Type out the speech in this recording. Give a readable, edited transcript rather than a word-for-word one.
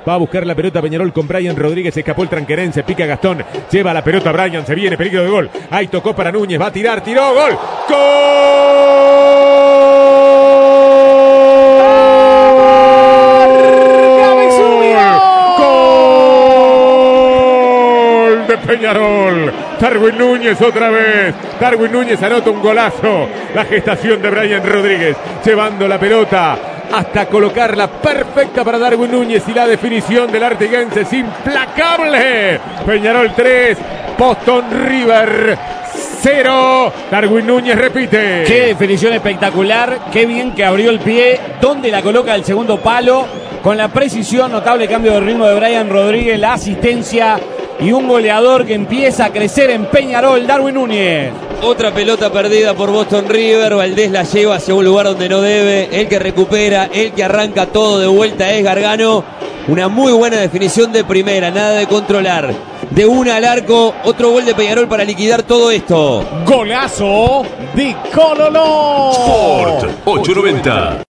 Va a buscar la pelota Peñarol con Brian Rodríguez. Escapó el tranquerense. Pica Gastón. Lleva la pelota Brian. Se viene. Peligro de gol. Ahí tocó para Núñez. Va a tirar. Tiró. Gol. ¡Gol de Peñarol! Darwin Núñez otra vez. Darwin Núñez anota un golazo. La gestación de Brian Rodríguez. Llevando la pelota hasta colocarla perfecta para Darwin Núñez, y la definición del artiguense es implacable. Peñarol 3, Boston River 0. Darwin Núñez repite. Qué definición espectacular, qué bien que abrió el pie, donde la coloca el segundo palo, con la precisión, notable cambio de ritmo de Brian Rodríguez, la asistencia y un goleador que empieza a crecer en Peñarol, Darwin Núñez. Otra pelota perdida por Boston River. Valdés la lleva hacia un lugar donde no debe. El que recupera, el que arranca todo de vuelta es Gargano. Una muy buena definición de primera, nada de controlar. De una al arco, otro gol de Peñarol para liquidar todo esto. Golazo de Cololó. Sport 890.